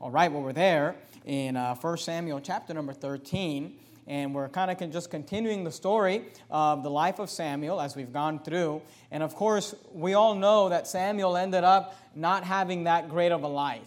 All right, well, we're there in 1 Samuel chapter number 13, and we're kind of just continuing the story of the life of Samuel as we've gone through. And of course, we all know that Samuel ended up not having that great of a life.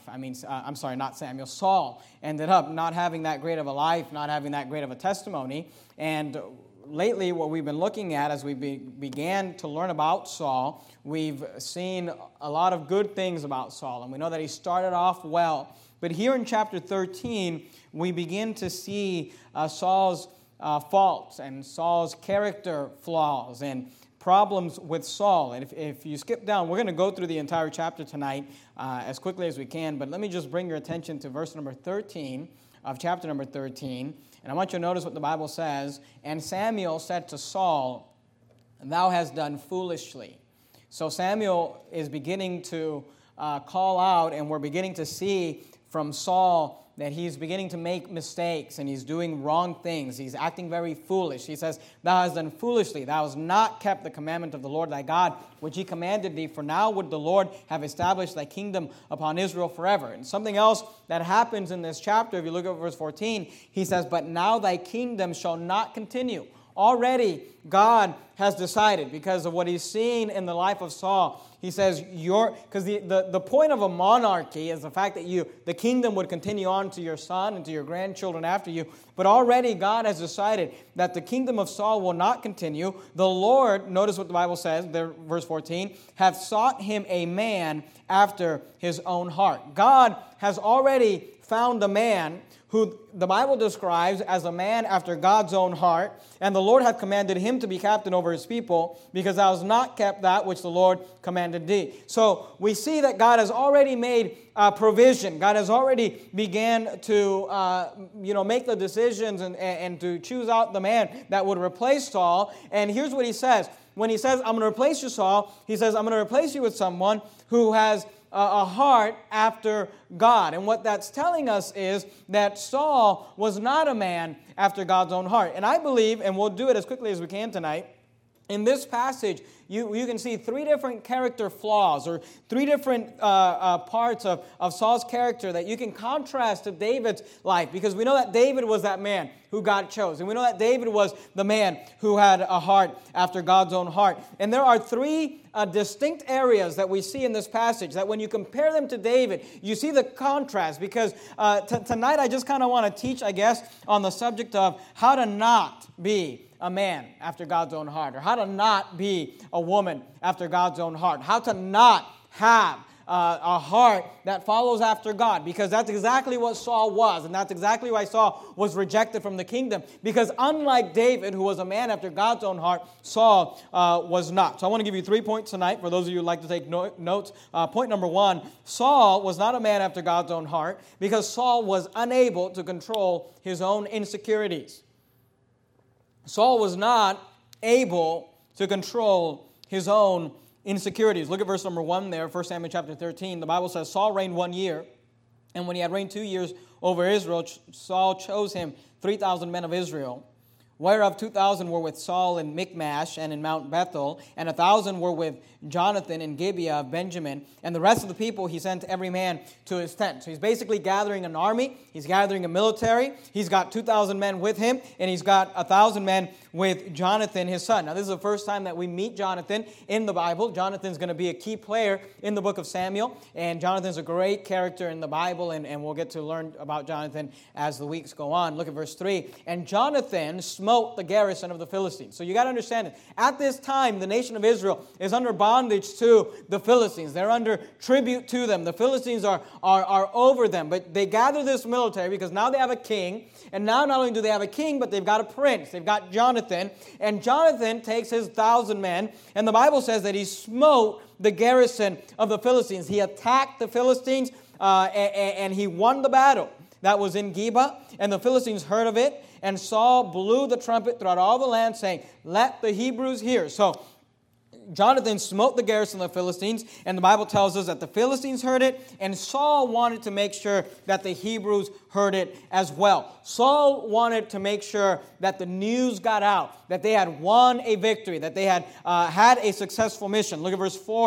Saul ended up not having that great of a life, not having that great of a testimony. And lately, what we've been looking at as we began to learn about Saul, we've seen a lot of good things about Saul, and we know that he started off well. But here in chapter 13, we begin to see Saul's faults and Saul's character flaws and problems with Saul. And if you skip down, we're going to go through the entire chapter tonight as quickly as we can, but let me just bring your attention to verse number 13 of chapter number 13. And I want you to notice what the Bible says. And Samuel said to Saul, "Thou hast done foolishly." So Samuel is beginning to call out, and we're beginning to see from Saul that he's beginning to make mistakes and he's doing wrong things. He's acting very foolish. He says, "Thou hast done foolishly. Thou hast not kept the commandment of the Lord thy God, which he commanded thee. For now would the Lord have established thy kingdom upon Israel forever." And something else that happens in this chapter, if you look at verse 14, he says, "But now thy kingdom shall not continue." Already, God has decided, because of what he's seen in the life of Saul, he says, because the point of a monarchy is the fact that the kingdom would continue on to your son and to your grandchildren after you. But already God has decided that the kingdom of Saul will not continue. The Lord, notice what the Bible says, there, verse 14, hath sought him a man after his own heart. God has already found a man who the Bible describes as a man after God's own heart, and the Lord hath commanded him to be captain over his people, because thou hast not kept that which the Lord commanded thee. So we see that God has already made provision. God has already began to make the decisions and to choose out the man that would replace Saul. And here's what he says. When he says, "I'm going to replace you, Saul," he says, "I'm going to replace you with someone who has a heart after God." And what that's telling us is that Saul was not a man after God's own heart. And I believe, and we'll do it as quickly as we can tonight, in this passage, you can see three different character flaws, or three different parts of Saul's character that you can contrast to David's life, because we know that David was that man who God chose, and we know that David was the man who had a heart after God's own heart. And there are three distinct areas that we see in this passage that when you compare them to David, you see the contrast, because tonight I just kind of want to teach, I guess, on the subject of how to not be a man after God's own heart, or how to not be a woman after God's own heart, how to not have a heart that follows after God, because that's exactly what Saul was, and that's exactly why Saul was rejected from the kingdom, because unlike David, who was a man after God's own heart, Saul was not. So I want to give you 3 points tonight for those of you who like to take notes. Point number 1, Saul was not a man after God's own heart because Saul was unable to control his own insecurities. Saul was not able to control his own insecurities. Look at verse number 1 there, 1 Samuel chapter 13. The Bible says, "Saul reigned 1 year, and when he had reigned 2 years over Israel, Saul chose him 3,000 men of Israel, whereof 2,000 were with Saul in Michmash and in Mount Bethel, and 1,000 were with Jonathan in Gibeah of Benjamin. And the rest of the people he sent every man to his tent." So he's basically gathering an army. He's gathering a military. He's got 2,000 men with him, and he's got 1,000 men with Jonathan, his son. Now, this is the first time that we meet Jonathan in the Bible. Jonathan's going to be a key player in the book of Samuel, and Jonathan's a great character in the Bible, and we'll get to learn about Jonathan as the weeks go on. Look at verse 3. "And Jonathan smote the garrison of the Philistines." So you got to understand it. At this time, the nation of Israel is under bondage to the Philistines. They're under tribute to them. The Philistines are over them, but they gather this military because now they have a king, and now not only do they have a king, but they've got a prince. They've got Jonathan, and Jonathan takes his 1,000 men, and the Bible says that he smote the garrison of the Philistines. He attacked the Philistines, and he won the battle. That was in Geba, and the Philistines heard of it, and Saul blew the trumpet throughout all the land, saying, "Let the Hebrews hear." So Jonathan smote the garrison of the Philistines, and the Bible tells us that the Philistines heard it, and Saul wanted to make sure that the Hebrews heard it as well. Saul wanted to make sure that the news got out, that they had won a victory, that they had had a successful mission. Look at verse 4.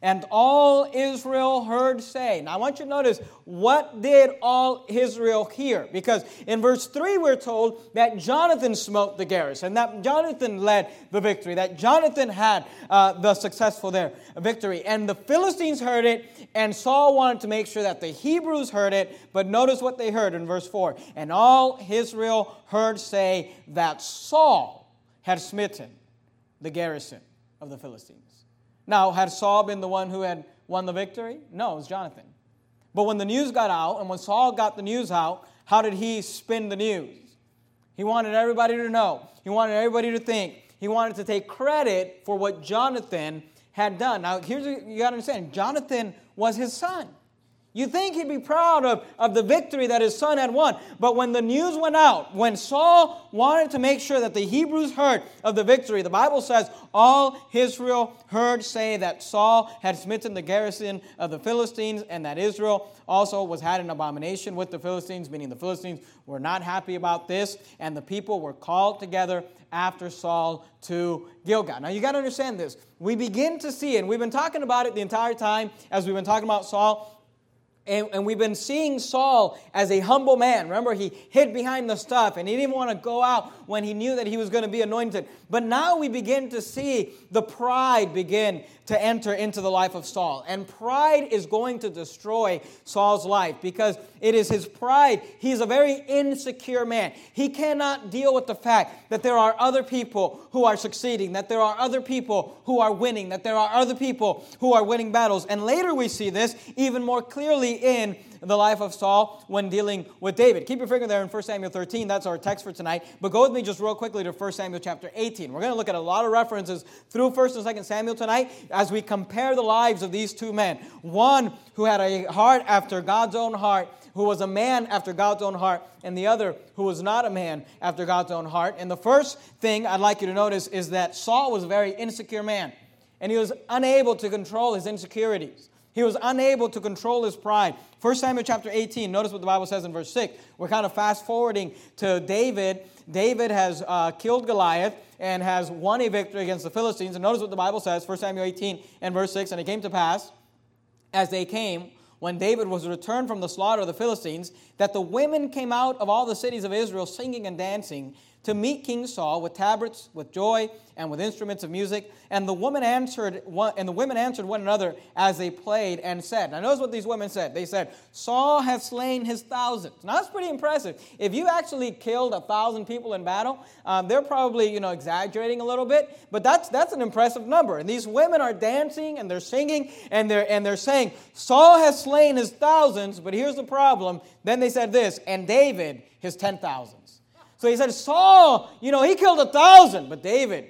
And all Israel heard say. Now I want you to notice, what did all Israel hear? Because in verse 3 we're told that Jonathan smote the garrison, that Jonathan led the victory, that Jonathan had the successful victory. And the Philistines heard it, and Saul wanted to make sure that the Hebrews heard it. But notice what they heard in verse 4. And all Israel heard say that Saul had smitten the garrison of the Philistines. Now, had Saul been the one who had won the victory? No, it was Jonathan. But when the news got out, and when Saul got the news out, how did he spin the news? He wanted everybody to know. He wanted everybody to think. He wanted to take credit for what Jonathan had done. Now, here's what you got to understand. Jonathan was his son. You think he'd be proud of the victory that his son had won. But when the news went out, when Saul wanted to make sure that the Hebrews heard of the victory, the Bible says, all Israel heard say that Saul had smitten the garrison of the Philistines, and that Israel also had an abomination with the Philistines, meaning the Philistines were not happy about this, and the people were called together after Saul to Gilgal. Now you got to understand this. We begin to see, and we've been talking about it the entire time as we've been talking about Saul, and we've been seeing Saul as a humble man. Remember, he hid behind the stuff, and he didn't want to go out when he knew that he was going to be anointed. But now we begin to see the pride begin to enter into the life of Saul. And pride is going to destroy Saul's life because it is his pride. He's a very insecure man. He cannot deal with the fact that there are other people who are succeeding, that there are other people who are winning, that there are other people who are winning battles. And later we see this even more clearly in the life of Saul when dealing with David. Keep your finger there in 1 Samuel 13. That's our text for tonight. But go with me just real quickly to 1 Samuel chapter 18. We're going to look at a lot of references through 1 and 2 Samuel tonight as we compare the lives of these two men. One who had a heart after God's own heart, who was a man after God's own heart, and the other who was not a man after God's own heart. And the first thing I'd like you to notice is that Saul was a very insecure man, and he was unable to control his insecurities. He was unable to control his pride. 1 Samuel chapter 18, notice what the Bible says in verse 6. We're kind of fast forwarding to David. David has killed Goliath and has won a victory against the Philistines. And notice what the Bible says, 1 Samuel 18 and verse 6. And it came to pass, as they came, when David was returned from the slaughter of the Philistines, that the women came out of all the cities of Israel singing and dancing to meet King Saul with tabrets, with joy, and with instruments of music. And the women answered one another as they played and said. Now notice what these women said. They said, Saul has slain his thousands. Now that's pretty impressive. If you actually killed 1,000 people in battle, they're probably exaggerating a little bit, but that's an impressive number. And these women are dancing and they're singing and they're saying, Saul has slain his thousands, but here's the problem. Then they said this, and David his 10,000s. So he said, Saul, he killed 1,000, but David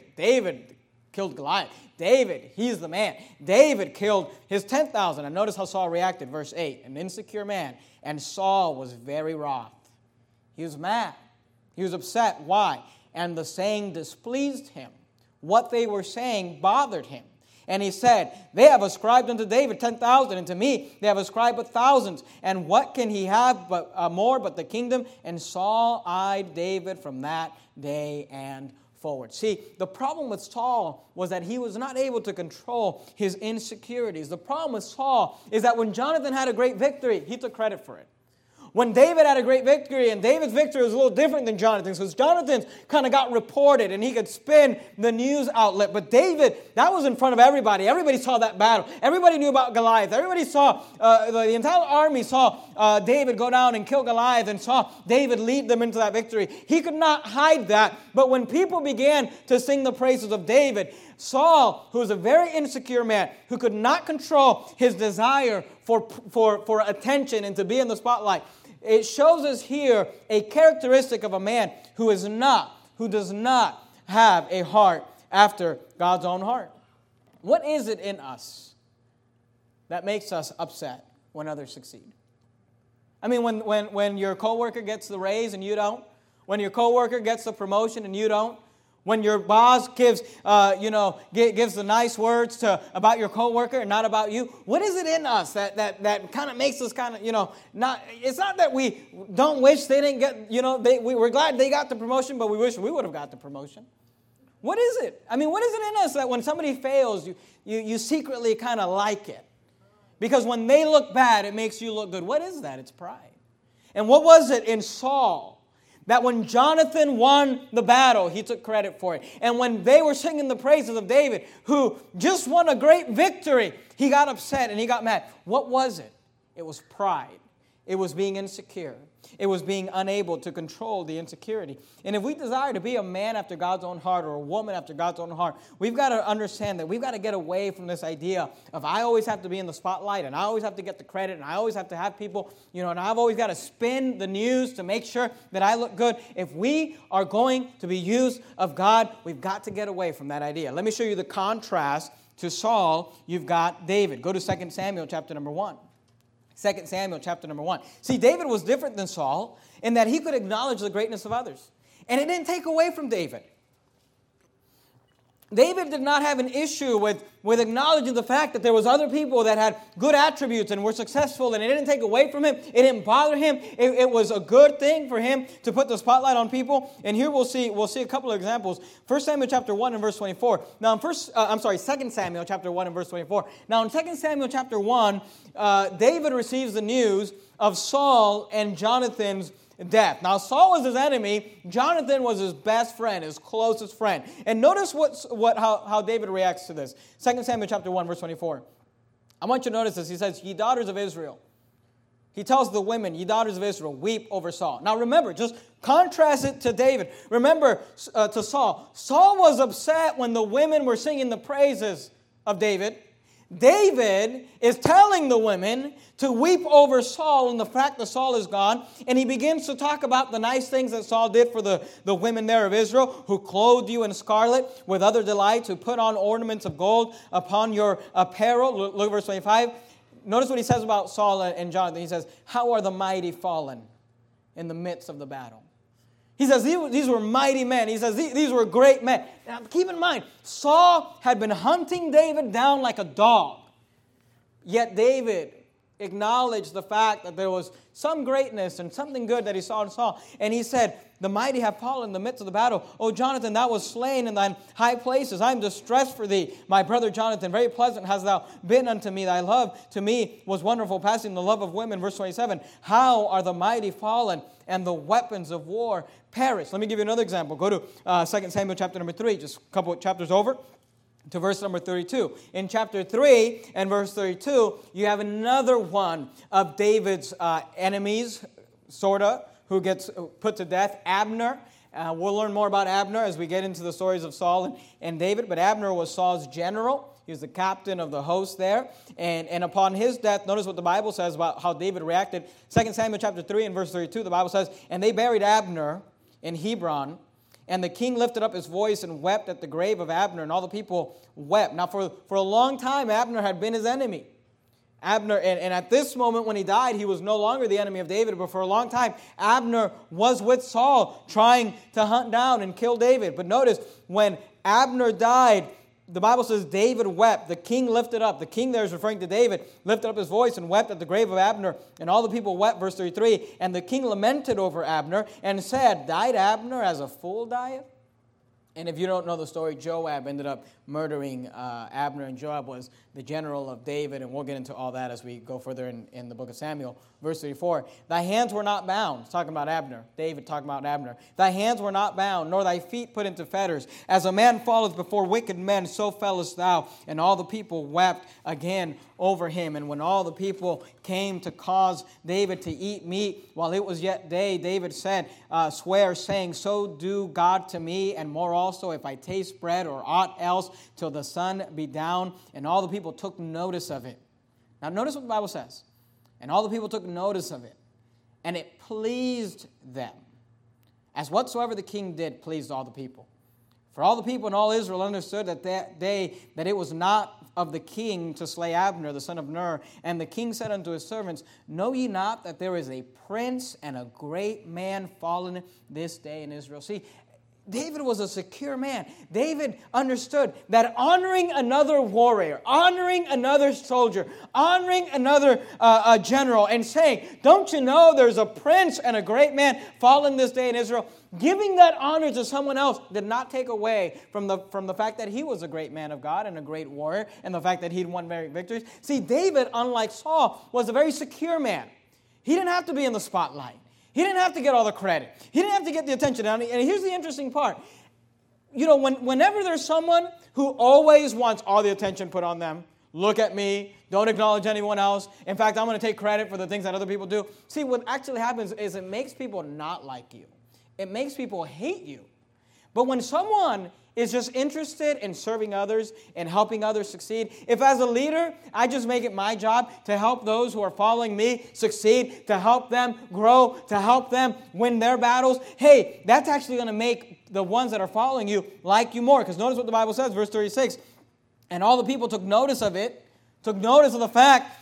killed Goliath. David, he's the man. David killed his 10,000. And notice how Saul reacted, verse 8, an insecure man. And Saul was very wroth. He was mad. He was upset. Why? And the saying displeased him. What they were saying bothered him. And he said, they have ascribed unto David 10,000, and to me they have ascribed but thousands. And what can he have more but the kingdom? And Saul eyed David from that day and forward. See, the problem with Saul was that he was not able to control his insecurities. The problem with Saul is that when Jonathan had a great victory, he took credit for it. When David had a great victory, and David's victory was a little different than Jonathan's, because Jonathan's kind of got reported, and he could spin the news outlet. But David, that was in front of everybody. Everybody saw that battle. Everybody knew about Goliath. Everybody saw, the entire army saw David go down and kill Goliath, and saw David lead them into that victory. He could not hide that. But when people began to sing the praises of David, Saul, who was a very insecure man, who could not control his desire for attention and to be in the spotlight, it shows us here a characteristic of a man who does not have a heart after God's own heart. What is it in us that makes us upset when others succeed? I mean, when your coworker gets the raise and you don't, when your coworker gets the promotion and you don't, when your boss gives the nice words about your coworker and not about you, what is it in us that kind of makes us not? It's not that we don't wish they didn't get, we're glad they got the promotion, but we wish we would have got the promotion. What is it? I mean, what is it in us that when somebody fails, you secretly kind of like it? Because when they look bad, it makes you look good. What is that? It's pride. And what was it in Saul? That when Jonathan won the battle, he took credit for it. And when they were singing the praises of David, who just won a great victory, he got upset and he got mad. What was it? It was pride. It was being insecure. It was being unable to control the insecurity. And if we desire to be a man after God's own heart or a woman after God's own heart, we've got to understand that we've got to get away from this idea of I always have to be in the spotlight and I always have to get the credit and I always have to have people, and I've always got to spin the news to make sure that I look good. If we are going to be used of God, we've got to get away from that idea. Let me show you the contrast to Saul. You've got David. Go to 2 Samuel chapter number 1. 2 Samuel chapter number 1. See, David was different than Saul in that he could acknowledge the greatness of others. And it didn't take away from David. David did not have an issue with acknowledging the fact that there was other people that had good attributes and were successful, and it didn't take away from him. It didn't bother him. It was a good thing for him to put the spotlight on people. And here we'll see a couple of examples. 1 Samuel chapter 1 and verse 24. Now, 2 Samuel chapter 1 and verse 24. Now, in 2 Samuel chapter 1, David receives the news of Saul and Jonathan's death. Now, Saul was his enemy. Jonathan was his best friend, his closest friend. And notice how David reacts to this. 2 Samuel chapter 1, verse 24. I want you to notice this. He says, "Ye daughters of Israel." He tells the women, "Ye daughters of Israel, weep over Saul." Now remember, just contrast it to David. Remember to Saul. Saul was upset when the women were singing the praises of David. David is telling the women to weep over Saul and the fact that Saul is gone. And he begins to talk about the nice things that Saul did for the women there of Israel, who clothed you in scarlet with other delights, who put on ornaments of gold upon your apparel. Look at verse 25. Notice what he says about Saul and Jonathan. He says, "How are the mighty fallen in the midst of the battle?" He says, these were mighty men. He says, these were great men. Now, keep in mind, Saul had been hunting David down like a dog. Yet David acknowledged the fact that there was some greatness and something good that he saw in Saul. And he said, "The mighty have fallen in the midst of the battle. O Jonathan, thou wast slain in thine high places. I am distressed for thee, my brother Jonathan. Very pleasant hast thou been unto me. Thy love to me was wonderful, passing the love of women." Verse 27, "How are the mighty fallen, and the weapons of war perished." Let me give you another example. Go to 2 Samuel chapter number 3, just a couple of chapters over, to verse number 32. In chapter 3 and verse 32, you have another one of David's enemies, sort of, who gets put to death, Abner. We'll learn more about Abner as we get into the stories of Saul and David. But Abner was Saul's general. He was the captain of the host there. And upon his death, notice what the Bible says about how David reacted. 2 Samuel chapter 3 and verse 32, the Bible says, "And they buried Abner in Hebron. And the king lifted up his voice and wept at the grave of Abner, and all the people wept." Now, for a long time, Abner had been his enemy. Abner, and at this moment when he died, he was no longer the enemy of David, but for a long time, Abner was with Saul, trying to hunt down and kill David. But notice, when Abner died, the Bible says David wept. The king lifted up. The king there is referring to David, lifted up his voice and wept at the grave of Abner. And all the people wept, verse 33. "And the king lamented over Abner and said, Died Abner as a fool dieth?" And if you don't know the story, Joab ended up murdering Abner. And Joab was the general of David. And we'll get into all that as we go further in the book of Samuel. Verse 34, "Thy hands were not bound." It's talking about Abner. David talking about Abner. "Thy hands were not bound, nor thy feet put into fetters. As a man falleth before wicked men, so fellest thou." And all the people wept again over him. And when all the people came to cause David to eat meat while it was yet day, David said, swear, saying, "So do God to me, and more also, if I taste bread or aught else, till the sun be down." And all the people took notice of it. Now notice what the Bible says. "And all the people took notice of it, and it pleased them, as whatsoever the king did pleased all the people. For all the people and all Israel understood that day that it was not of the king to slay Abner, the son of Ner. And the king said unto his servants, Know ye not that there is a prince and a great man fallen this day in Israel?" See, David was a secure man. David understood that honoring another warrior, honoring another soldier, honoring another general, and saying, don't you know there's a prince and a great man fallen this day in Israel? Giving that honor to someone else did not take away from the fact that he was a great man of God and a great warrior, and the fact that he'd won many victories. See, David, unlike Saul, was a very secure man. He didn't have to be in the spotlight. He didn't have to get all the credit. He didn't have to get the attention. And here's the interesting part. You know, whenever there's someone who always wants all the attention put on them, look at me, don't acknowledge anyone else. In fact, I'm going to take credit for the things that other people do. See, what actually happens is it makes people not like you. It makes people hate you. But when someone is just interested in serving others and helping others succeed, if as a leader, I just make it my job to help those who are following me succeed, to help them grow, to help them win their battles, hey, that's actually going to make the ones that are following you like you more. Because notice what the Bible says, verse 36. And all the people took notice of it, took notice of the fact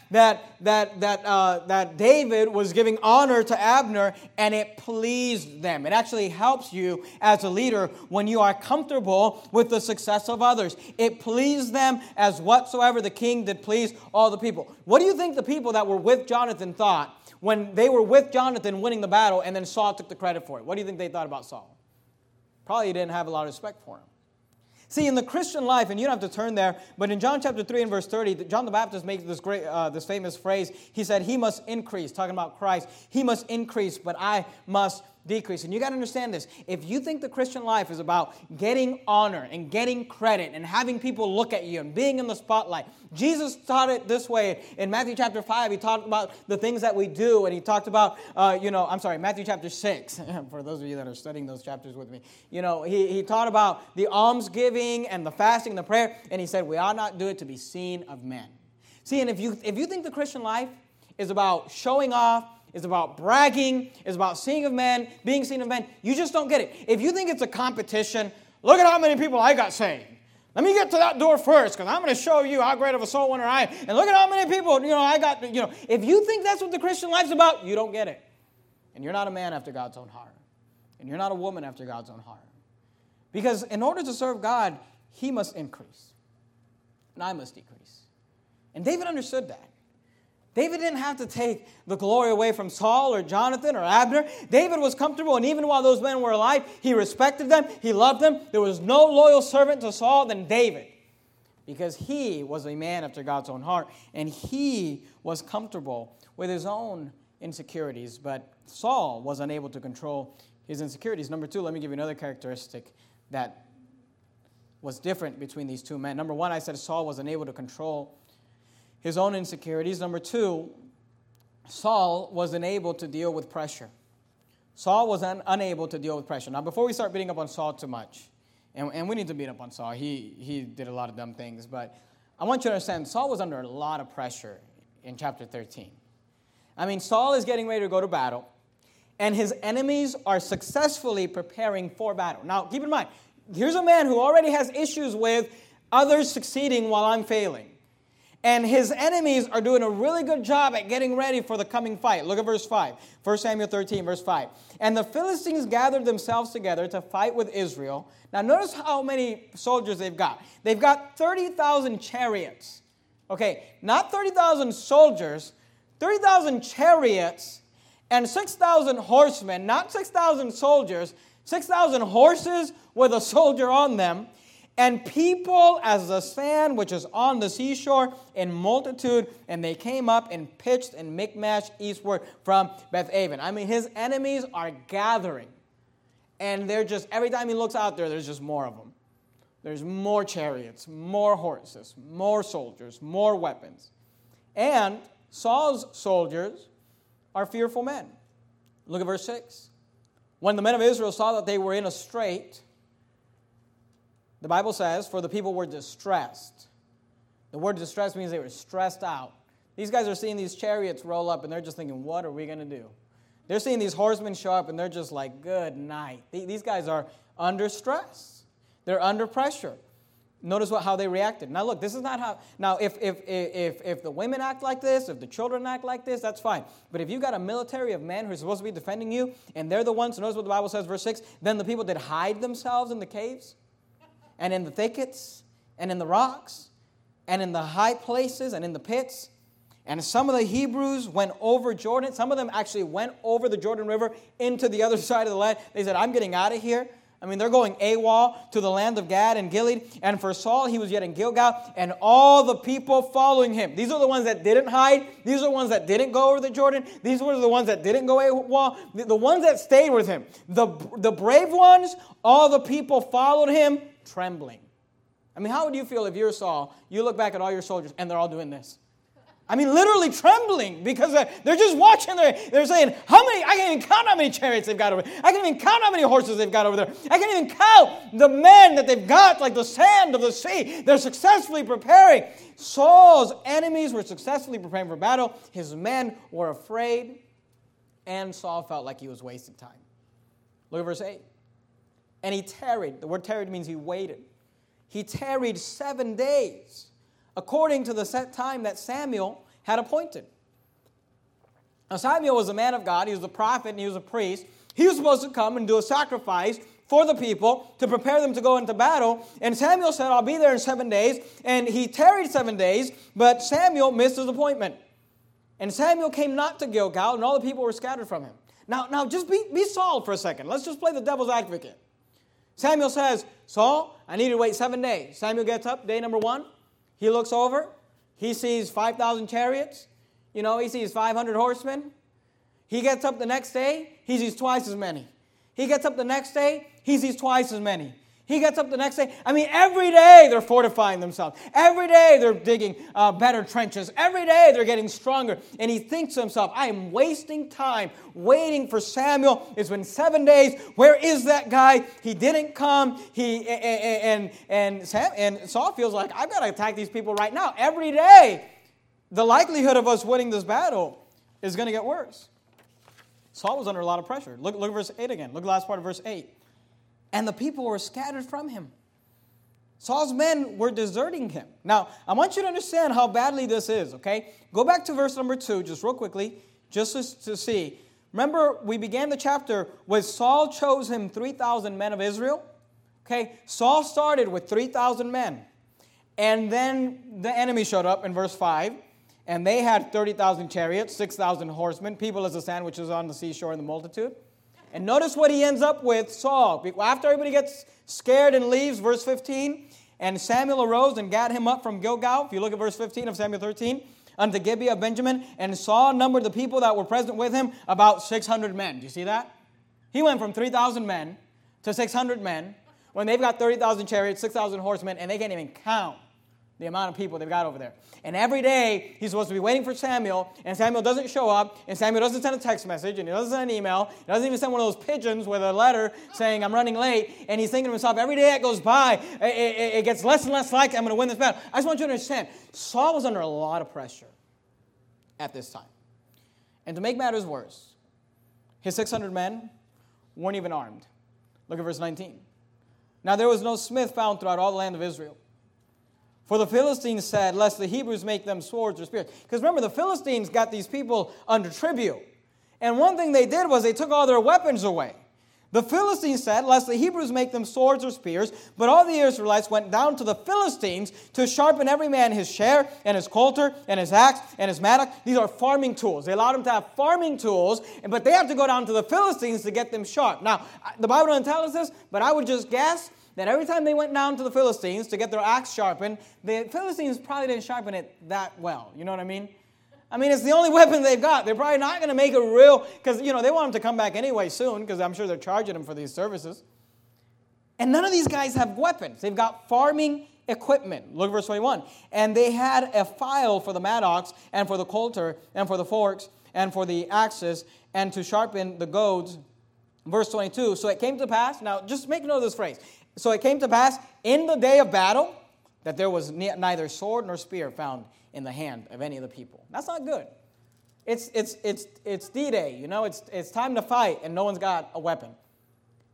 that David was giving honor to Abner, and it pleased them. It actually helps you as a leader when you are comfortable with the success of others. It pleased them as whatsoever the king did please all the people. What do you think the people that were with Jonathan thought when they were with Jonathan winning the battle and then Saul took the credit for it? What do you think they thought about Saul? Probably didn't have a lot of respect for him. See, in the Christian life, and you don't have to turn there, but in John chapter 3 and verse 30, John the Baptist makes this famous phrase. He said, he must increase, talking about Christ. He must increase, but I must decrease. And you got to understand this. If you think the Christian life is about getting honor and getting credit and having people look at you and being in the spotlight, Jesus taught it this way. In Matthew chapter 5, he talked about the things that we do, and he talked about, Matthew chapter 6, for those of you that are studying those chapters with me. He taught about the almsgiving and the fasting and the prayer, and he said, we ought not do it to be seen of men. See, and if you think the Christian life is about showing off, is about bragging, is about seeing of men, being seen of men, you just don't get it. If you think it's a competition, look at how many people I got saved. Let me get to that door first, because I'm going to show you how great of a soul winner I am. And look at how many people, I got, If you think that's what the Christian life's about, you don't get it. And you're not a man after God's own heart. And you're not a woman after God's own heart. Because in order to serve God, he must increase. And I must decrease. And David understood that. David didn't have to take the glory away from Saul or Jonathan or Abner. David was comfortable, and even while those men were alive, he respected them, he loved them. There was no loyal servant to Saul than David, because he was a man after God's own heart, and he was comfortable with his own insecurities, but Saul was unable to control his insecurities. Number two, let me give you another characteristic that was different between these two men. Number one, I said Saul was unable to control his own insecurities. Number two, Saul was unable to deal with pressure. Saul was unable to deal with pressure. Now, before we start beating up on Saul too much, and we need to beat up on Saul. He did a lot of dumb things, but I want you to understand, Saul was under a lot of pressure in chapter 13. I mean, Saul is getting ready to go to battle, and his enemies are successfully preparing for battle. Now, keep in mind, here's a man who already has issues with others succeeding while I'm failing. And his enemies are doing a really good job at getting ready for the coming fight. Look at verse 5. 1 Samuel 13, verse 5. And the Philistines gathered themselves together to fight with Israel. Now notice how many soldiers they've got. They've got 30,000 chariots. Okay, not 30,000 soldiers, 30,000 chariots and 6,000 horsemen. Not 6,000 soldiers, 6,000 horses with a soldier on them. And people as the sand which is on the seashore in multitude, and they came up and pitched in Michmash eastward from Bethaven. I mean, his enemies are gathering. And they're just, every time he looks out there, there's just more of them. There's more chariots, more horses, more soldiers, more weapons. And Saul's soldiers are fearful men. Look at verse 6. When the men of Israel saw that they were in a strait, the Bible says, for the people were distressed. The word distressed means they were stressed out. These guys are seeing these chariots roll up, and they're just thinking, what are we going to do? They're seeing these horsemen show up, and they're just like, good night. These guys are under stress. They're under pressure. Notice how they reacted. Now look, this is not how. Now if the women act like this, if the children act like this, that's fine. But if you got a military of men who are supposed to be defending you, and they're the ones, notice what the Bible says, verse 6, then the people did hide themselves in the caves, and in the thickets, and in the rocks, and in the high places, and in the pits. And some of the Hebrews went over Jordan. Some of them actually went over the Jordan River into the other side of the land. They said, I'm getting out of here. I mean, they're going AWOL to the land of Gad and Gilead. And for Saul, he was yet in Gilgal, and all the people following him. These are the ones that didn't hide. These are the ones that didn't go over the Jordan. These were the ones that didn't go AWOL. The ones that stayed with him. The brave ones, all the people followed him, trembling. I mean, how would you feel if you're Saul, you look back at all your soldiers, and they're all doing this? I mean, literally trembling because they're just watching. They're saying, how many? I can't even count how many chariots they've got over there. I can't even count how many horses they've got over there. I can't even count the men that they've got like the sand of the sea. They're successfully preparing. Saul's enemies were successfully preparing for battle. His men were afraid, and Saul felt like he was wasting time. Look at verse 8. And he tarried. The word tarried means he waited. He tarried 7 days, according to the set time that Samuel had appointed. Now Samuel was a man of God. He was a prophet and he was a priest. He was supposed to come and do a sacrifice for the people to prepare them to go into battle. And Samuel said, I'll be there in 7 days. And he tarried 7 days, but Samuel missed his appointment. And Samuel came not to Gilgal, and all the people were scattered from him. Now just be Saul for a second. Let's just play the devil's advocate. Samuel says, Saul, I need you to wait 7 days. Samuel gets up, day number 1. He looks over. He sees 5,000 chariots. He sees 500 horsemen. He gets up the next day. He sees twice as many. He gets up the next day. He sees twice as many. He gets up the next day. I mean, every day they're fortifying themselves. Every day they're digging better trenches. Every day they're getting stronger. And he thinks to himself, I am wasting time waiting for Samuel. It's been 7 days. Where is that guy? He didn't come. And Saul feels like, I've got to attack these people right now. Every day, the likelihood of us winning this battle is going to get worse. Saul was under a lot of pressure. Look at verse 8 again. Look at the last part of verse 8. And the people were scattered from him. Saul's men were deserting him. Now, I want you to understand how badly this is, okay? Go back to verse number 2, just real quickly, just to see. Remember, we began the chapter with Saul chose him 3,000 men of Israel. Okay, Saul started with 3,000 men. And then the enemy showed up in verse 5. And they had 30,000 chariots, 6,000 horsemen, people as the sandwiches on the seashore in the multitude. And notice what he ends up with, Saul. After everybody gets scared and leaves, verse 15, and Samuel arose and gat him up from Gilgal, if you look at verse 15 of Samuel 13, unto Gibeah of Benjamin, and Saul numbered the people that were present with him, about 600 men. Do you see that? He went from 3,000 men to 600 men, when they've got 30,000 chariots, 6,000 horsemen, and they can't even count the amount of people they've got over there. And every day, he's supposed to be waiting for Samuel, and Samuel doesn't show up, and Samuel doesn't send a text message, and he doesn't send an email, he doesn't even send one of those pigeons with a letter saying, I'm running late, and he's thinking to himself, every day that goes by, it gets less and less likely I'm going to win this battle. I just want you to understand, Saul was under a lot of pressure at this time. And to make matters worse, his 600 men weren't even armed. Look at verse 19. Now there was no smith found throughout all the land of Israel. For the Philistines said, lest the Hebrews make them swords or spears. Because remember, the Philistines got these people under tribute. And one thing they did was they took all their weapons away. The Philistines said, lest the Hebrews make them swords or spears. But all the Israelites went down to the Philistines to sharpen every man his share and his coulter and his axe and his mattock. These are farming tools. They allowed them to have farming tools, but they have to go down to the Philistines to get them sharp. Now, the Bible doesn't tell us this, but I would just guess that every time they went down to the Philistines to get their axe sharpened, the Philistines probably didn't sharpen it that well. You know what I mean? I mean, it's the only weapon they've got. They're probably not going to make a real, because, they want them to come back anyway soon, because I'm sure they're charging them for these services. And none of these guys have weapons. They've got farming equipment. Look at verse 21. And they had a file for the mattocks, and for the coulter, and for the forks, and for the axes, and to sharpen the goads. Verse 22. So it came to pass, now just make note of this phrase. So it came to pass in the day of battle that there was neither sword nor spear found in the hand of any of the people. That's not good. It's D-Day, it's time to fight, and no one's got a weapon.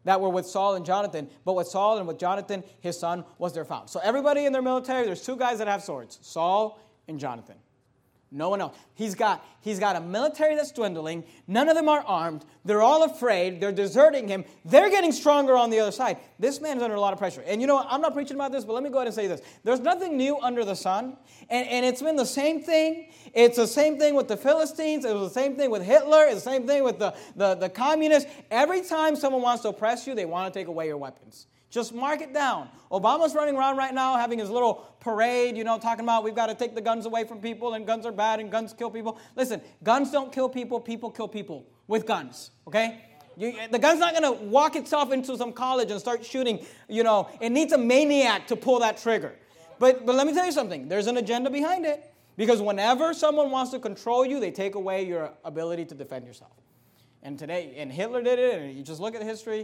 that were with Saul and Jonathan, but with Saul and with Jonathan, his son, was there found. So everybody in their military, there's 2 guys that have swords, Saul and Jonathan. No one else. He's got a military that's dwindling. None of them are armed. They're all afraid. They're deserting him. They're getting stronger on the other side. This man's under a lot of pressure. And you know what? I'm not preaching about this, but let me go ahead and say this. There's nothing new under the sun. And it's been the same thing. It's the same thing with the Philistines. It was the same thing with Hitler. It's the same thing with the communists. Every time someone wants to oppress you, they want to take away your weapons. Just mark it down. Obama's running around right now having his little parade, talking about we've got to take the guns away from people and guns are bad and guns kill people. Listen, guns don't kill people. People kill people with guns, okay? The gun's not going to walk itself into some college and start shooting, It needs a maniac to pull that trigger. But let me tell you something. There's an agenda behind it. Because whenever someone wants to control you, they take away your ability to defend yourself. And Hitler did it, and you just look at history,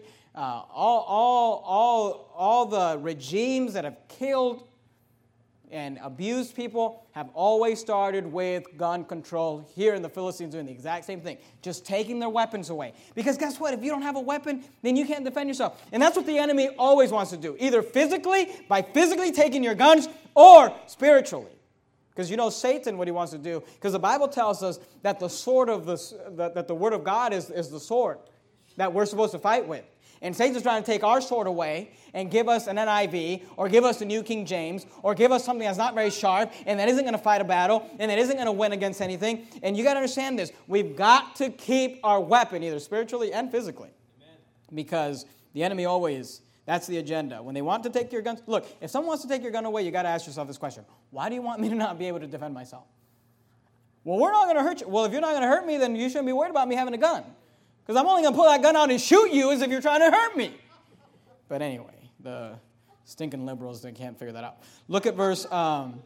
all the regimes that have killed and abused people have always started with gun control. Here in the Philistines doing the exact same thing, just taking their weapons away. Because guess what? If you don't have a weapon, then you can't defend yourself. And that's what the enemy always wants to do, either physically, by physically taking your guns, or spiritually. Because Satan, what he wants to do, because the Bible tells us that the sword of that the Word of God is the sword that we're supposed to fight with. And Satan's trying to take our sword away and give us an NIV, or give us the New King James, or give us something that's not very sharp, and that isn't going to fight a battle, and that isn't going to win against anything. And you got to understand this. We've got to keep our weapon, either spiritually and physically. Amen. Because the enemy always... That's the agenda. When they want to take your guns, look, if someone wants to take your gun away, you got to ask yourself this question. Why do you want me to not be able to defend myself? Well, we're not going to hurt you. Well, if you're not going to hurt me, then you shouldn't be worried about me having a gun. Because I'm only going to pull that gun out and shoot you as if you're trying to hurt me. But anyway, the stinking liberals, they can't figure that out. Look at verse number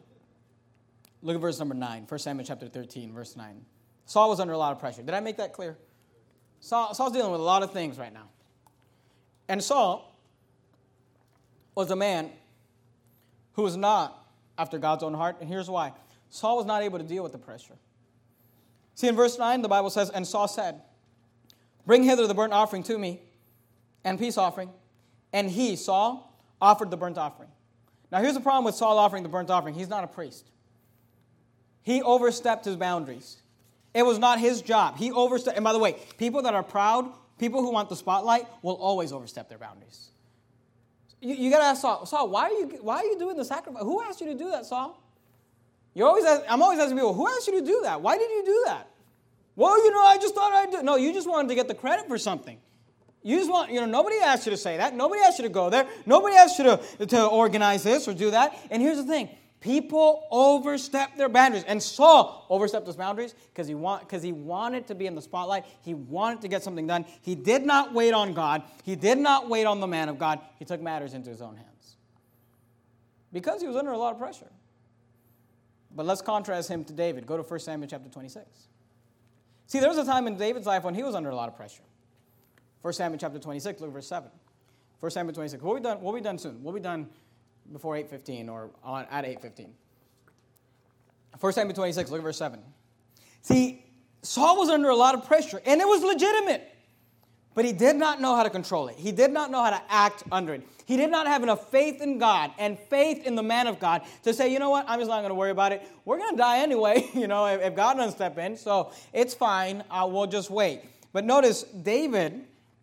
9, 1 Samuel chapter 13, verse 9. Saul was under a lot of pressure. Did I make that clear? Saul's dealing with a lot of things right now. And Saul was a man who was not after God's own heart. And here's why. Saul was not able to deal with the pressure. See, in verse 9, the Bible says, and Saul said, bring hither the burnt offering to me, and peace offering. And he, Saul, offered the burnt offering. Now, here's the problem with Saul offering the burnt offering. He's not a priest. He overstepped his boundaries. It was not his job. He overstepped. And by the way, people that are proud, people who want the spotlight, will always overstep their boundaries. You got to ask Saul, why are you doing the sacrifice? Who asked you to do that, Saul? I'm always asking people, who asked you to do that? Why did you do that? Well, I just thought I'd do it. No, you just wanted to get the credit for something. You just want, nobody asked you to say that. Nobody asked you to go there. Nobody asked you to organize this or do that. And here's the thing. People overstep their boundaries. And Saul overstepped his boundaries because he wanted to be in the spotlight. He wanted to get something done. He did not wait on God. He did not wait on the man of God. He took matters into his own hands. Because he was under a lot of pressure. But let's contrast him to David. Go to 1 Samuel chapter 26. See, there was a time in David's life when he was under a lot of pressure. 1 Samuel chapter 26, look at verse 7. 1 Samuel 26. We'll be done soon. We'll be done before 8:15 or at 8:15. 1 Samuel 26, look at verse 7. See, Saul was under a lot of pressure, and it was legitimate. But he did not know how to control it. He did not know how to act under it. He did not have enough faith in God and faith in the man of God to say, you know what, I'm just not going to worry about it. We're going to die anyway, if God doesn't step in. So it's fine. We'll just wait. But notice, David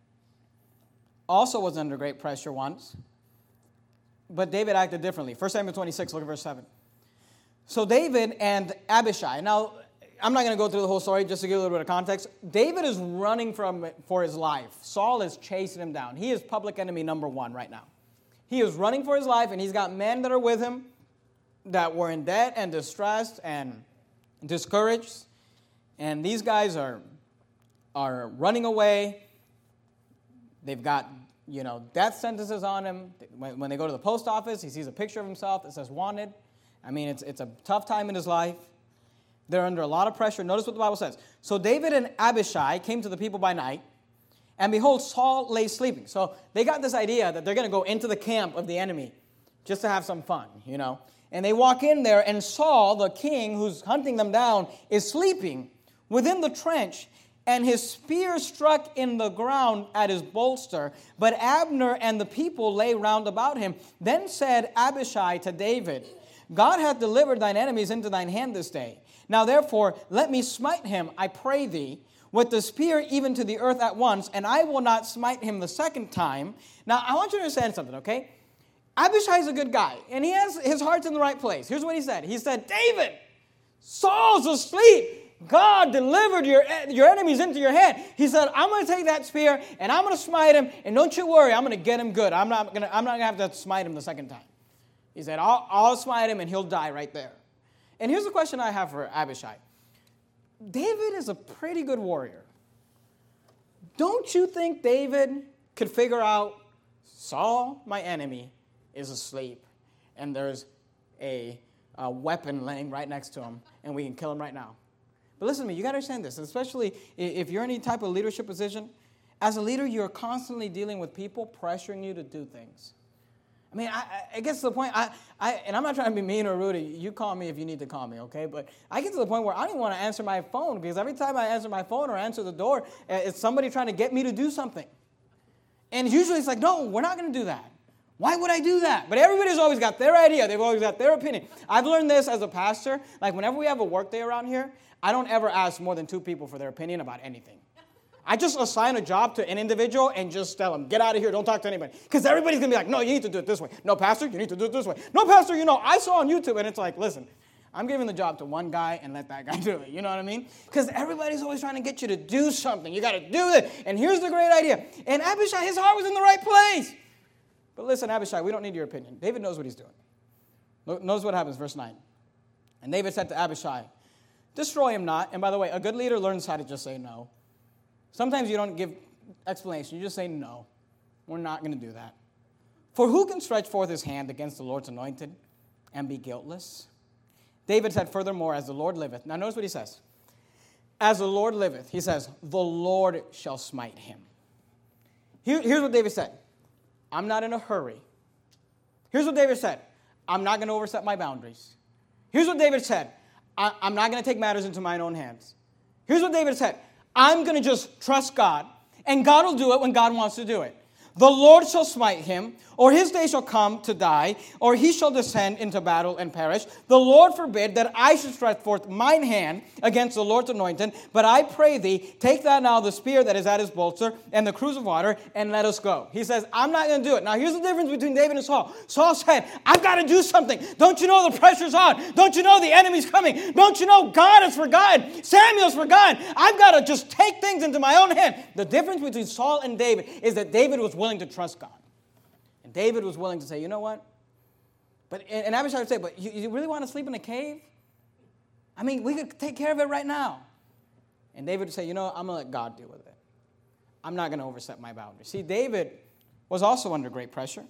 also was under great pressure once. But David acted differently. 1 Samuel 26, look at verse 7. So David and Abishai. Now, I'm not going to go through the whole story, just to give a little bit of context. David is running for his life. Saul is chasing him down. He is public enemy number 1 right now. He is running for his life, and he's got men that are with him that were in debt and distressed and discouraged. And these guys are running away. They've got death sentences on him. When they go to the post office, he sees a picture of himself that says wanted. I mean, it's a tough time in his life. They're under a lot of pressure. Notice what the Bible says. So David and Abishai came to the people by night, and behold, Saul lay sleeping. So they got this idea that they're going to go into the camp of the enemy just to have some fun, And they walk in there, and Saul, the king who's hunting them down, is sleeping within the trench. and his spear struck in the ground at his bolster. But Abner and the people lay round about him. Then said Abishai to David, God hath delivered thine enemies into thine hand this day. Now therefore let me smite him, I pray thee, with the spear even to the earth at once, and I will not smite him the second time. Now I want you to understand something, okay? Abishai is a good guy, and his heart's in the right place. Here's what he said. He said, David, Saul's asleep. God delivered your enemies into your hand. He said, I'm going to take that spear and I'm going to smite him. And don't you worry, I'm going to get him good. I'm not going to have to smite him the second time. He said, I'll smite him and he'll die right there. And here's the question I have for Abishai. David is a pretty good warrior. Don't you think David could figure out Saul, my enemy, is asleep and there's a weapon laying right next to him and we can kill him right now? But listen to me, you got to understand this, especially if you're in any type of leadership position. As a leader, you're constantly dealing with people pressuring you to do things. I mean, I get to the point, and I'm not trying to be mean or rude. You call me if you need to call me, okay? But I get to the point where I don't even want to answer my phone because every time I answer my phone or answer the door, it's somebody trying to get me to do something. And usually it's like, no, we're not going to do that. Why would I do that? But everybody's always got their idea. They've always got their opinion. I've learned this as a pastor. Like whenever we have a work day around here, I don't ever ask more than 2 people for their opinion about anything. I just assign a job to an individual and just tell them, get out of here, don't talk to anybody. Because everybody's going to be like, no, you need to do it this way. No, pastor, you need to do it this way. No, pastor, I saw on YouTube. And it's like, listen, I'm giving the job to one guy and let that guy do it. You know what I mean? Because everybody's always trying to get you to do something. You got to do it. And here's the great idea. And Abishai, his heart was in the right place. But listen, Abishai, we don't need your opinion. David knows what he's doing. Knows what happens, verse 9. And David said to Abishai, destroy him not. And by the way, a good leader learns how to just say no. Sometimes you don't give explanation. You just say no. We're not going to do that. For who can stretch forth his hand against the Lord's anointed and be guiltless? David said furthermore, as the Lord liveth. Now notice what he says. As the Lord liveth, he says, the Lord shall smite him. Here's what David said. I'm not in a hurry. Here's what David said. I'm not going to overstep my boundaries. Here's what David said. I'm not going to take matters into my own hands. Here's what David said. I'm going to just trust God, and God will do it when God wants to do it. The Lord shall smite him, or his day shall come to die, or he shall descend into battle and perish. The Lord forbid that I should stretch forth mine hand against the Lord's anointed, but I pray thee, take thou now the spear that is at his bolster and the cruse of water, and let us go. He says, I'm not going to do it. Now here's the difference between David and Saul. Saul said, I've got to do something. Don't you know the pressure's on? Don't you know the enemy's coming? Don't you know God has forgotten? Samuel's forgotten. I've got to just take things into my own hand. The difference between Saul and David is that David was willing to trust God. And David was willing to say, you know what? And Abishai would say, but you really want to sleep in a cave? I mean, we could take care of it right now. And David would say, I'm going to let God deal with it. I'm not going to overstep my boundaries. See, David was also under great pressure.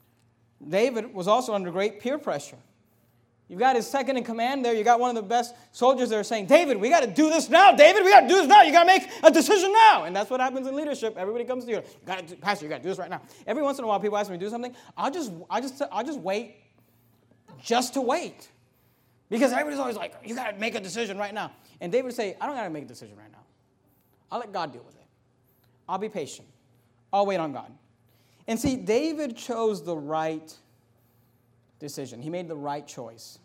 David was also under great peer pressure. You've got his second in command there. You got one of the best soldiers there saying, David, we got to do this now. David, we got to do this now. You got to make a decision now. And that's what happens in leadership. Everybody comes to you. Pastor, you got to do this right now. Every once in a while, people ask me to do something. I'll just wait just to wait. Because everybody's always like, you got to make a decision right now. And David would say, I don't got to make a decision right now. I'll let God deal with it. I'll be patient. I'll wait on God. And see, David chose the right decision. He made the right choice.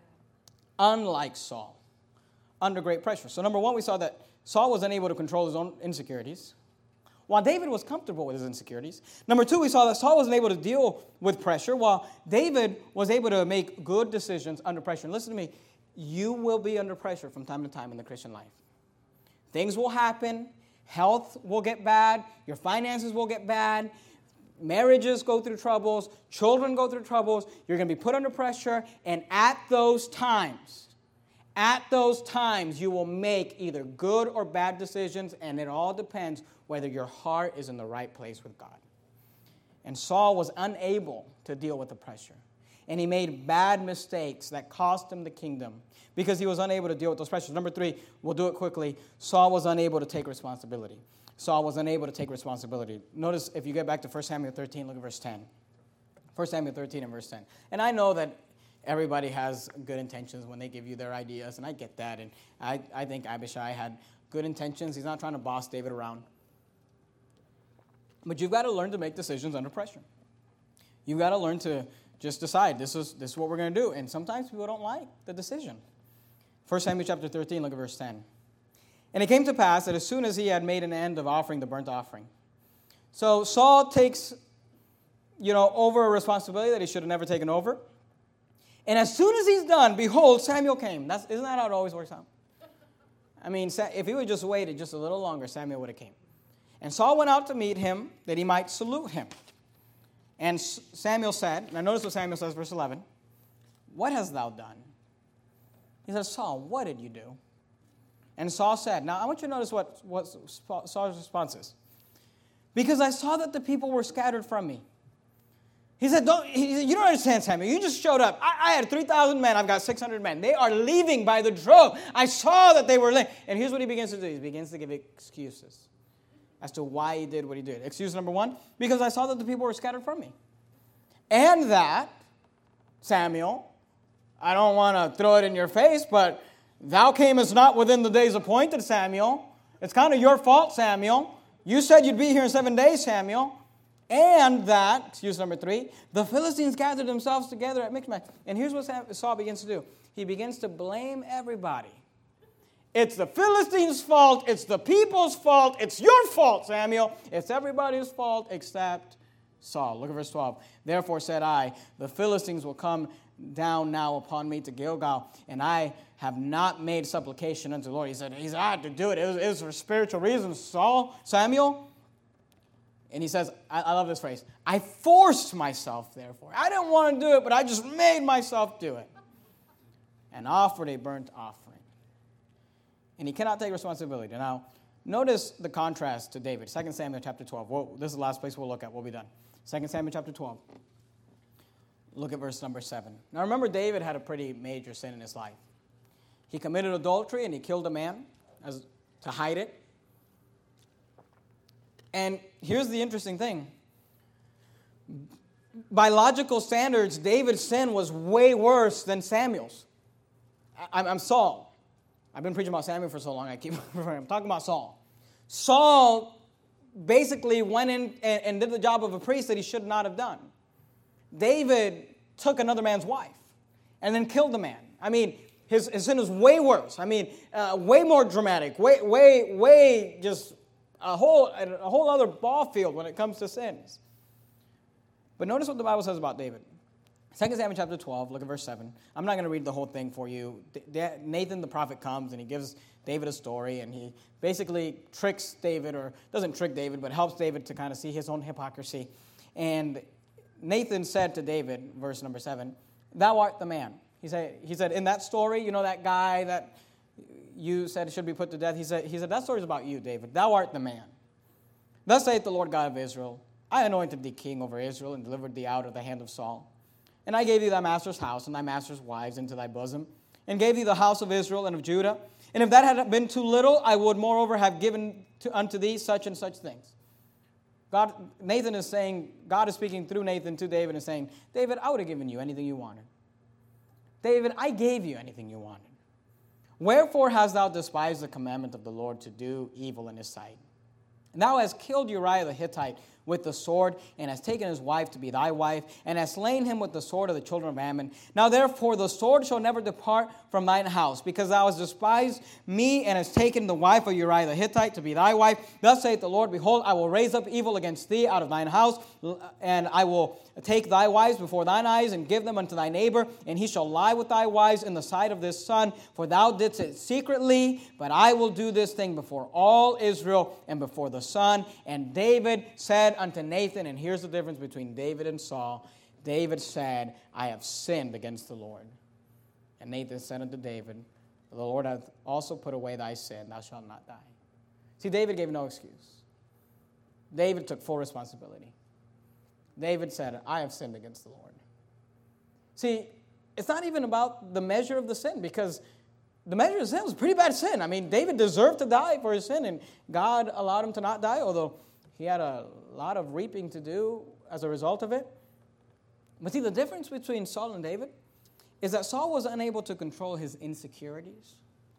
Unlike Saul, under great pressure. So number one, we saw that Saul was unable to control his own insecurities, while David was comfortable with his insecurities. Number two, we saw that Saul wasn't able to deal with pressure, while David was able to make good decisions under pressure. And listen to me, you will be under pressure from time to time in the Christian life. Things will happen. Health will get bad. Your finances will get bad. Marriages go through troubles. Children go through troubles. You're going to be put under pressure. And at those times, you will make either good or bad decisions. And it all depends whether your heart is in the right place with God. And Saul was unable to deal with the pressure. And he made bad mistakes that cost him the kingdom because he was unable to deal with those pressures. Number three, we'll do it quickly. Saul was unable to take responsibility. Saul was unable to take responsibility. Notice if you get back to 1 Samuel 13, look at verse 10. 1 Samuel 13 and verse 10. And I know that everybody has good intentions when they give you their ideas, and I get that. And I think Abishai had good intentions. He's not trying to boss David around. But you've got to learn to make decisions under pressure. You've got to learn to just decide, this is what we're going to do. And sometimes people don't like the decision. 1 Samuel chapter 13, look at verse 10. And it came to pass that as soon as he had made an end of offering the burnt offering. So Saul takes, over a responsibility that he should have never taken over. And as soon as he's done, behold, Samuel came. Isn't that how it always works out? I mean, if he would just waited just a little longer, Samuel would have came. And Saul went out to meet him that he might salute him. And Samuel said, now notice what Samuel says, verse 11. What hast thou done? He says, Saul, what did you do? And Saul said, now I want you to notice what Saul's response is. Because I saw that the people were scattered from me. He said, you don't understand, Samuel. You just showed up. I had 3,000 men. I've got 600 men. They are leaving by the drove. I saw that they were leaving. And here's what he begins to do. He begins to give excuses as to why he did what he did. Excuse number one, because I saw that the people were scattered from me. And that, Samuel, I don't want to throw it in your face, but thou camest not within the days appointed, Samuel. It's kind of your fault, Samuel. You said you'd be here in 7 days, Samuel. And that, excuse number 3, the Philistines gathered themselves together at Michmash. And here's what Saul begins to do. He begins to blame everybody. It's the Philistines' fault. It's the people's fault. It's your fault, Samuel. It's everybody's fault except Saul. Look at verse 12. Therefore said I, the Philistines will come down now upon me to Gilgal, and I have not made supplication unto the Lord. He said, I had to do it. It was for spiritual reasons, Samuel. And he says, I love this phrase, I forced myself, therefore. I didn't want to do it, but I just made myself do it. And offered a burnt offering. And he cannot take responsibility. Now, notice the contrast to David. 2 Samuel chapter 12. This is the last place we'll look at. We'll be done. 2 Samuel chapter 12. Look at verse number 7. Now, remember, David had a pretty major sin in his life. He committed adultery and he killed a man to hide it. And here's the interesting thing. By logical standards, David's sin was way worse than Samuel's. I'm Saul. I've been preaching about Samuel for so long, I'm talking about Saul. Saul basically went in and did the job of a priest that he should not have done. David took another man's wife and then killed the man. I mean, his sin is way worse. I mean, way more dramatic, way just a whole other ball field when it comes to sins. But notice what the Bible says about David. 2 Samuel chapter 12, look at verse 7. I'm not going to read the whole thing for you. Nathan the prophet comes and he gives David a story, and he basically tricks David, or doesn't trick David, but helps David to kind of see his own hypocrisy. And Nathan said to David, verse number 7, thou art the man. He said, in that story, that guy that you said should be put to death, he said, that story is about you, David. Thou art the man. Thus saith the Lord God of Israel, I anointed thee king over Israel and delivered thee out of the hand of Saul. And I gave thee thy master's house and thy master's wives into thy bosom, and gave thee the house of Israel and of Judah. And if that had been too little, I would moreover have given unto thee such and such things. Nathan is saying, God is speaking through Nathan to David and saying, David, I would have given you anything you wanted. David, I gave you anything you wanted. Wherefore hast thou despised the commandment of the Lord to do evil in his sight? And thou hast killed Uriah the Hittite with the sword, and hast taken his wife to be thy wife, and hast slain him with the sword of the children of Ammon. Now therefore the sword shall never depart from thine house, because thou hast despised me, and hast taken the wife of Uriah the Hittite to be thy wife. Thus saith the Lord, behold, I will raise up evil against thee out of thine house, and I will take thy wives before thine eyes, and give them unto thy neighbor, and he shall lie with thy wives in the sight of this sun. For thou didst it secretly, but I will do this thing before all Israel and before the sun. And David said unto Nathan, and here's the difference between David and Saul. David said, I have sinned against the Lord. And Nathan said unto David, the Lord hath also put away thy sin, thou shalt not die. See, David gave no excuse. David took full responsibility. David said, I have sinned against the Lord. See, it's not even about the measure of the sin, because the measure of sin was a pretty bad sin. I mean, David deserved to die for his sin, and God allowed him to not die, although he had a lot of reaping to do as a result of it. But see, the difference between Saul and David is that Saul was unable to control his insecurities.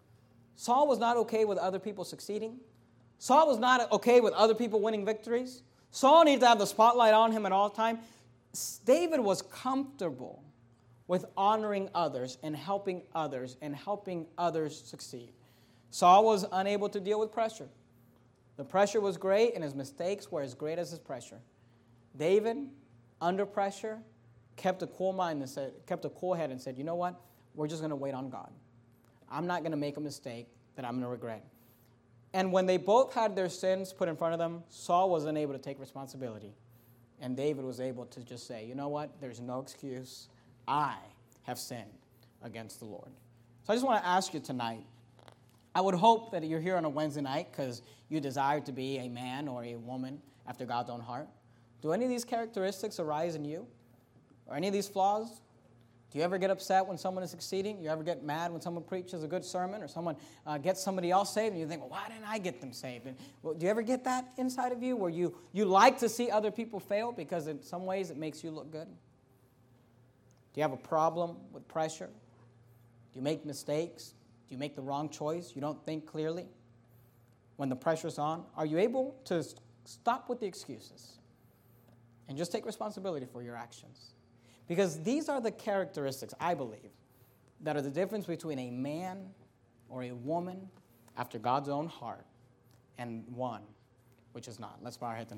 Saul was not okay with other people succeeding. Saul was not okay with other people winning victories. Saul needed to have the spotlight on him at all times. David was comfortable with honoring others and helping others succeed. Saul was unable to deal with pressure. The pressure was great, and his mistakes were as great as his pressure. David, under pressure, kept a cool mind and kept a cool head and said, you know what? We're just going to wait on God. I'm not going to make a mistake that I'm going to regret. And when they both had their sins put in front of them, Saul was unable to take responsibility. And David was able to just say, you know what? There's no excuse. I have sinned against the Lord. So I just want to ask you tonight, I would hope that you're here on a Wednesday night because you desire to be a man or a woman after God's own heart. Do any of these characteristics arise in you? Or any of these flaws? Do you ever get upset when someone is succeeding? You ever get mad when someone preaches a good sermon or someone gets somebody else saved and you think, well, why didn't I get them saved? And, well, do you ever get that inside of you where you like to see other people fail because in some ways it makes you look good? Do you have a problem with pressure? Do you make mistakes? Do you make the wrong choice? You don't think clearly when the pressure's on? Are you able to stop with the excuses and just take responsibility for your actions? Because these are the characteristics, I believe, that are the difference between a man or a woman after God's own heart and one which is not. Let's bow our head tonight.